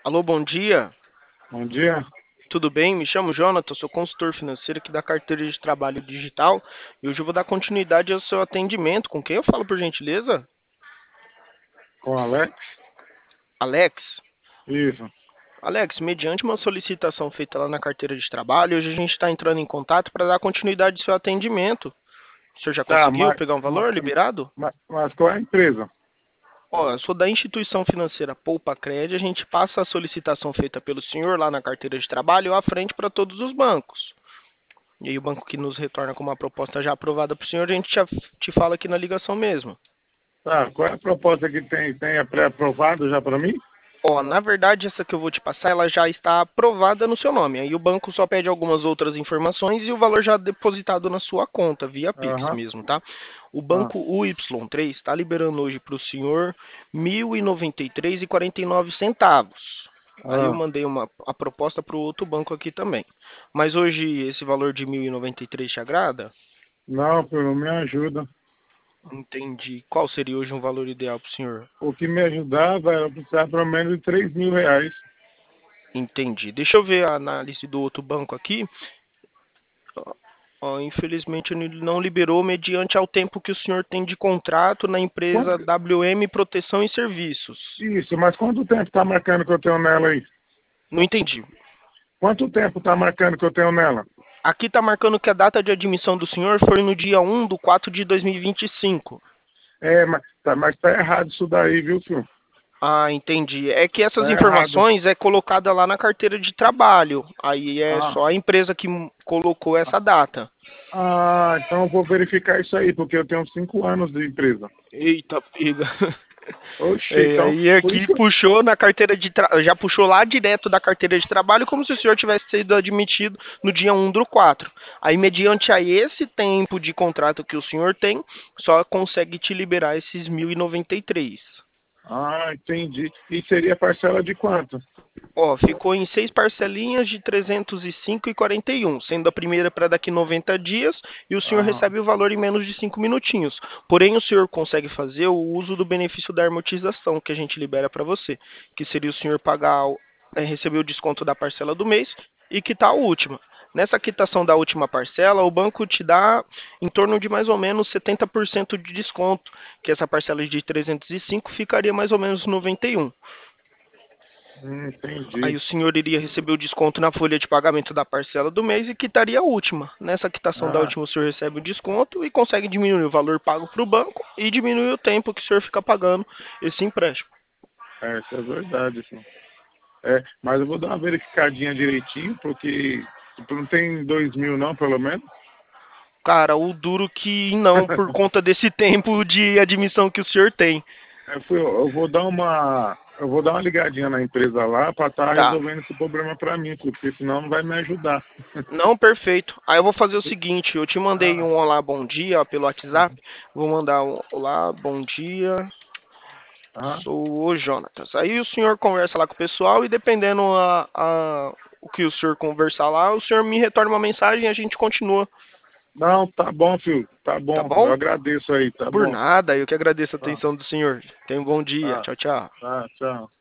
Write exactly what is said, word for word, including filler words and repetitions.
Alô, bom dia. Bom dia. Tudo bem? Me chamo Jonathan, sou consultor financeiro aqui da carteira de trabalho digital e hoje eu vou dar continuidade ao seu atendimento. Com quem eu falo, por gentileza? Com Alex? Alex. Isso. Alex, mediante uma solicitação feita lá na carteira de trabalho, hoje a gente está entrando em contato para dar continuidade ao seu atendimento. O senhor já Tá, conseguiu mas, pegar um mas, valor liberado? mas, mas qual é a empresa? Ó, eu sou da instituição financeira Poupa Cred, a gente passa a solicitação feita pelo senhor lá na carteira de trabalho à frente para todos os bancos. E aí o banco que nos retorna com uma proposta já aprovada para o senhor, a gente já te fala aqui na ligação mesmo. Tá, qual é a proposta que tem? Tem a pré-aprovado já para mim? Ó, na verdade, essa que eu vou te passar, ela já está aprovada no seu nome. Aí o banco só pede algumas outras informações e o valor já depositado na sua conta, via Pix Aham. mesmo, tá? O Ah, banco U Y três está liberando hoje para o senhor mil e noventa e três e quarenta e nove centavos. Aí eu ah. mandei uma a proposta para o outro banco aqui também. Mas hoje esse valor de mil e noventa e três te agrada? Não, filho, não me ajuda. Entendi. Qual seria hoje um valor ideal para o senhor? O que me ajudava era precisar pelo menos de três mil reais. Entendi. Deixa eu ver a análise do outro banco aqui. Ó, ó, infelizmente ele não liberou mediante ao tempo que o senhor tem de contrato na empresa Quanto, W M Proteção e Serviços. isso, mas quanto tempo está marcando que eu tenho nela aí? Não entendi. Quanto tempo está marcando que eu tenho nela? Aqui está marcando que a data de admissão do senhor foi no dia um de quatro de dois mil e vinte e cinco. É, mas tá, mas tá errado isso daí, viu, filho? Ah, entendi. É que essas Tá errado. informações é colocada lá na carteira de trabalho. Aí é Ah, só a empresa que m- colocou essa data. ah, então eu vou verificar isso aí, porque eu tenho cinco anos de empresa. Eita, pega. Oxe, É, então, aí por aqui isso que eu... puxou na carteira de tra... já puxou lá direto da carteira de trabalho como se o senhor tivesse sido admitido no dia um do quatro. Aí, mediante a esse tempo de contrato que o senhor tem, só consegue te liberar esses mil e noventa e três. Ah, entendi. E seria parcela de quanto? Ó, ficou em seis parcelinhas de trezentos e cinco e quarenta e um, sendo a primeira para daqui noventa dias e o senhor Ah, recebe o valor em menos de cinco minutinhos. Porém, o senhor consegue fazer o uso do benefício da amortização que a gente libera para você, que seria o senhor pagar, o- eh, receber o desconto da parcela do mês e quitar a última. Nessa quitação da última parcela, o banco te dá em torno de mais ou menos setenta por cento de desconto, que essa parcela de trezentos e cinco ficaria mais ou menos noventa e um. hum, Aí entendi. o senhor iria receber o desconto na folha de pagamento da parcela do mês e quitaria a última. Nessa quitação da Ah, última, o senhor recebe o desconto e consegue diminuir o valor pago para o banco e diminuir o tempo que o senhor fica pagando esse empréstimo. é, isso é verdade, sim. É, mas eu vou dar uma verificadinha direitinho, porque tipo, não tem dois mil não, pelo menos. Cara, o duro que não, por conta desse tempo de admissão que o senhor tem. Eu, fui- eu vou dar uma, eu vou dar uma ligadinha na empresa lá para estar Tá. resolvendo esse problema para mim, filho, porque senão não vai me ajudar. Não, perfeito. Aí eu vou fazer o seguinte, eu te mandei Ah, um olá, bom dia pelo WhatsApp. Vou mandar um olá, bom dia. ah, Sou o Jonatas. Aí o senhor conversa lá com o pessoal e dependendo a, a- o que o senhor conversar lá, o senhor me retorna uma mensagem e a gente continua, não, tá bom, filho, tá tá bom. Eu bom? agradeço aí, tá Por bom. nada, eu que agradeço a Tá, atenção do senhor. Tenha um bom dia. tá, Tchau, tchau. tá, tchau.